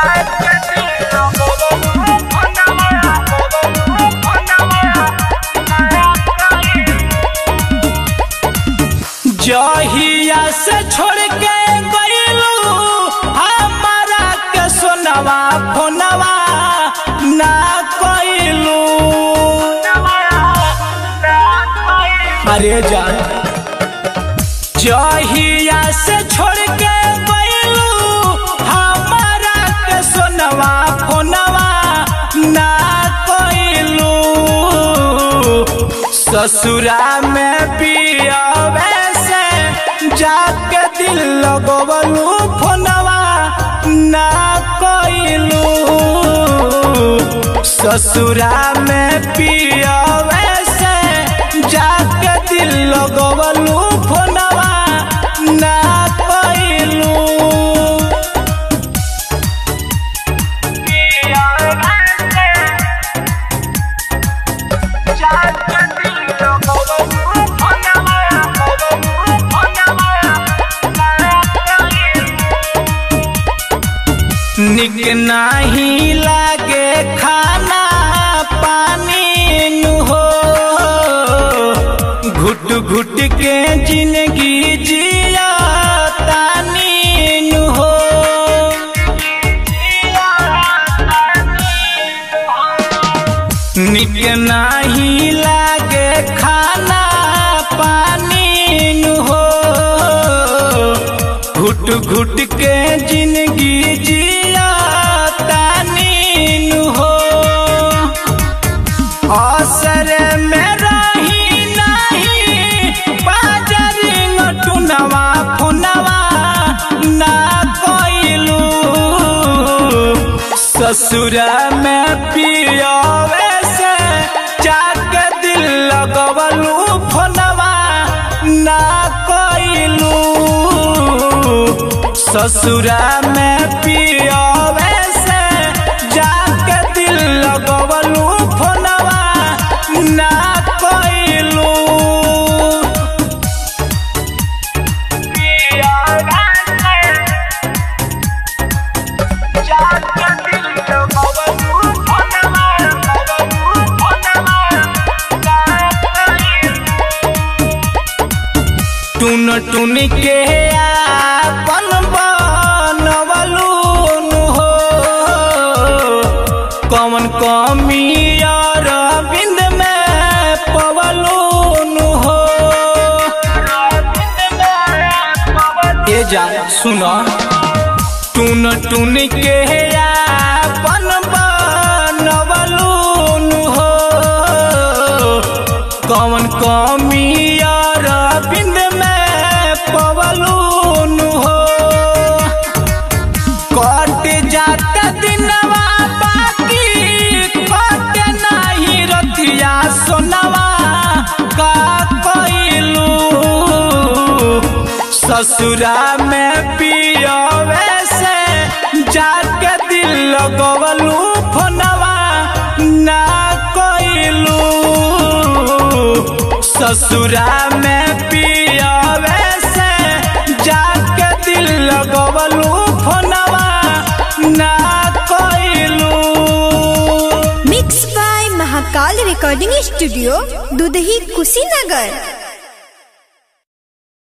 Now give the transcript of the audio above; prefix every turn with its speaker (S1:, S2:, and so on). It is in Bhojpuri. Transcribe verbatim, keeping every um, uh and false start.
S1: जहिया से छोड़ के गइलू हमारा के सोनवा फोनवा ना कइलू। अरे जान जहिया से छोड़ के गइलू हमारा के सोनवा फोनवा ना कइलू। ससुरा में पियावे जाके दिल लगवलू फोनवा ना कइलू। ससुरा में पियावे से जाके दिल लगवलू फोनवा ना कइलू। निक नहीं लागे खाना पानी नु हो, घुट घुट के जिंदगी जिया तानी नु हो। निक नहीं लागे खाना पानी नु हो, घुट घुट के जिंदगी जिया तानी नु हो। असर में रही नहीं बाजरिंग टुनवा फोनवा ना कइलू। ससुरा में पियावे से जाके दिल लगवलू फोनवा ना कइलू। ससुरा में पियावे से जाके दिल लगवलू फोनवा ना कइलू। टुन टुन के आपन बनवलू हो, कौन कमी अरविंद में पवलू हो। ये जा सुनो टुन टुन के आपन बनवलू हो, कौन कमी अरविंद में पवलू हो। कट जाता दिनवा बाकी कट नहीं रतिया सोनवा का कइलू। ससुरा में पियावे से जाके दिल लगवलू फोनवा ना कइलू। ससुरा में पियावे से जाके दिल लगवलू फोनवा ना कइलू।
S2: Mix by Mahakal recording studio, Dudhahi, Kushinagar.